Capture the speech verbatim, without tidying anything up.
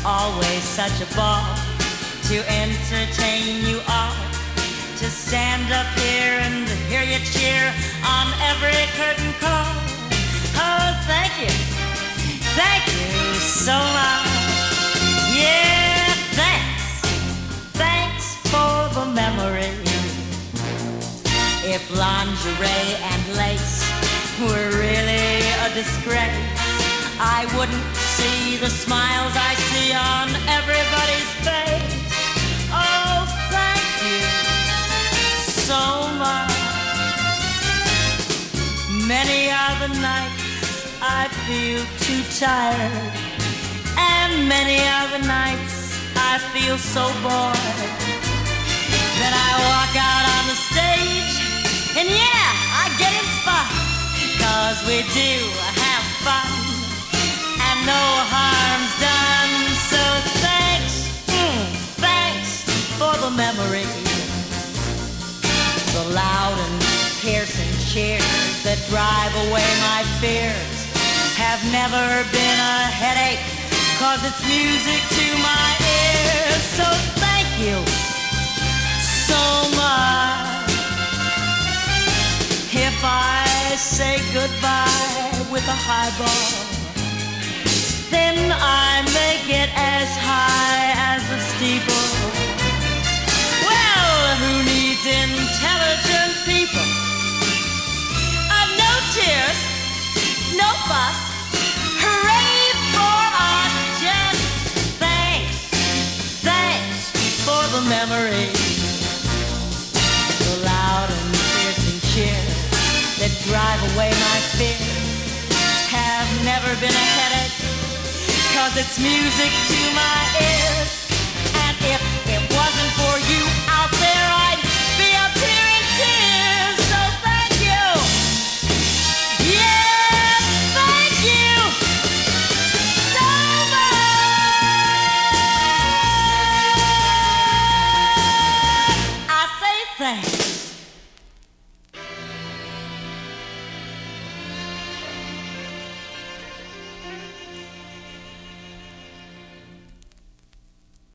always such a ball to entertain you all, to stand up here and hear you cheer on every curtain call. Oh, thank you, thank you so much. Yeah, thanks, thanks for the memory. If lingerie and lace were really a disgrace, I wouldn't see the smiles I see on everybody's face. Oh, thank you so much. Many are the nights I feel too tired, and many are the nights I feel so bored. Then I walk out on the stage, and yeah, I get inspired, 'cause we do have fun, and no harm's done. So thanks, mm, thanks for the memory. The loud and piercing cheers that drive away my fears have never been a headache, 'cause it's music to my ears. So thank you so much. If I say goodbye with a highball, then I make it as high as a steeple. Well, who needs intelligent people? Uh, no tears, no fuss, hooray for us, just thanks, thanks for the memory. The loud and piercing cheers that drive away my fears have never been a headache, 'cause it's music to my ears. And if